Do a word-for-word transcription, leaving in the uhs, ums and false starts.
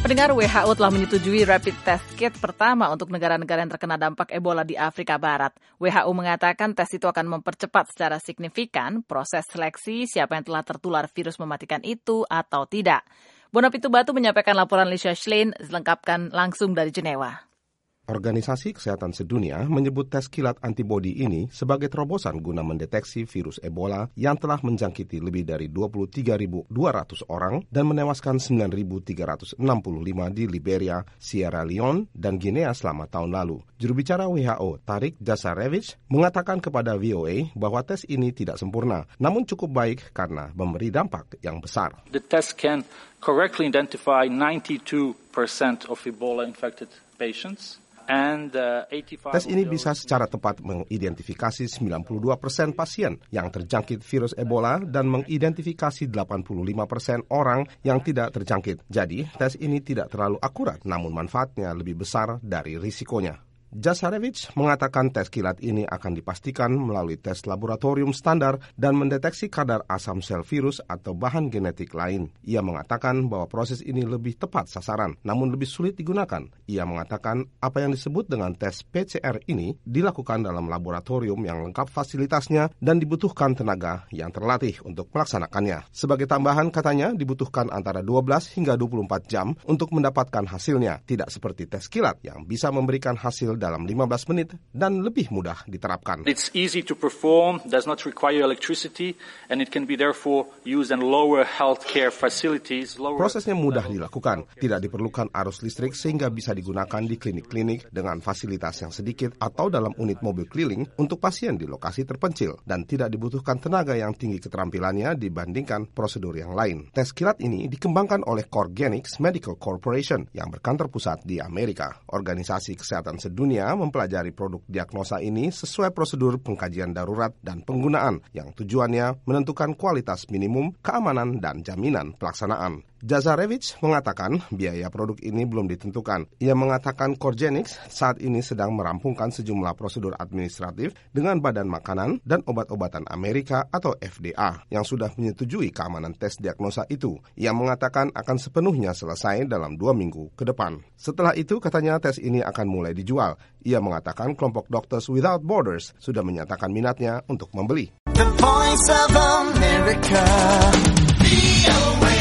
Pendengar, W H O telah menyetujui rapid test kit pertama untuk negara-negara yang terkena dampak Ebola di Afrika Barat. W H O mengatakan tes itu akan mempercepat secara signifikan proses seleksi siapa yang telah tertular virus mematikan itu atau tidak. Bona Pitubatu menyampaikan laporan Lisa Schlein, selengkapkan langsung dari Jenewa. Organisasi Kesehatan Sedunia menyebut tes kilat antibodi ini sebagai terobosan guna mendeteksi virus Ebola yang telah menjangkiti lebih dari dua puluh tiga ribu dua ratus orang dan menewaskan sembilan ribu tiga ratus enam puluh lima di Liberia, Sierra Leone, dan Guinea selama tahun lalu. Juru bicara W H O, Tarik Jasarevic, mengatakan kepada V O A bahwa tes ini tidak sempurna, namun cukup baik karena memberi dampak yang besar. The test can correctly identify ninety-two percent of Ebola-infected patients. And, uh, tes ini bisa secara tepat mengidentifikasi sembilan puluh dua persen pasien yang terjangkit virus Ebola dan mengidentifikasi delapan puluh lima persen orang yang tidak terjangkit. Jadi, tes ini tidak terlalu akurat, namun manfaatnya lebih besar dari risikonya. Jasarevic mengatakan tes kilat ini akan dipastikan melalui tes laboratorium standar dan mendeteksi kadar asam sel virus atau bahan genetik lain. Ia mengatakan bahwa proses ini lebih tepat sasaran, namun lebih sulit digunakan. Ia mengatakan apa yang disebut dengan tes P C R ini dilakukan dalam laboratorium yang lengkap fasilitasnya dan dibutuhkan tenaga yang terlatih untuk melaksanakannya. Sebagai tambahan, katanya dibutuhkan antara dua belas hingga dua puluh empat jam untuk mendapatkan hasilnya, tidak seperti tes kilat yang bisa memberikan hasil dalam lima belas menit dan lebih mudah diterapkan. It's easy to perform, does not require electricity, and it can be therefore used in lower healthcare facilities. Lower... Prosesnya mudah dilakukan, tidak diperlukan arus listrik sehingga bisa digunakan di klinik-klinik dengan fasilitas yang sedikit atau dalam unit mobil keliling untuk pasien di lokasi terpencil dan tidak dibutuhkan tenaga yang tinggi keterampilannya dibandingkan prosedur yang lain. Tes kilat ini dikembangkan oleh Corgenix Medical Corporation yang berkantor pusat di Amerika. Organisasi Kesehatan Sedunia mempelajari produk diagnosa ini sesuai prosedur pengkajian darurat dan penggunaan yang tujuannya menentukan kualitas minimum, keamanan, dan jaminan pelaksanaan. Jasarevic mengatakan biaya produk ini belum ditentukan. Ia mengatakan Corgenix saat ini sedang merampungkan sejumlah prosedur administratif dengan Badan Makanan dan Obat-obatan Amerika atau F D A yang sudah menyetujui keamanan tes diagnosa itu. Ia mengatakan akan sepenuhnya selesai dalam dua minggu ke depan. Setelah itu katanya tes ini akan mulai dijual. Ia mengatakan kelompok Doctors Without Borders sudah menyatakan minatnya untuk membeli. The Voice of America, V O A.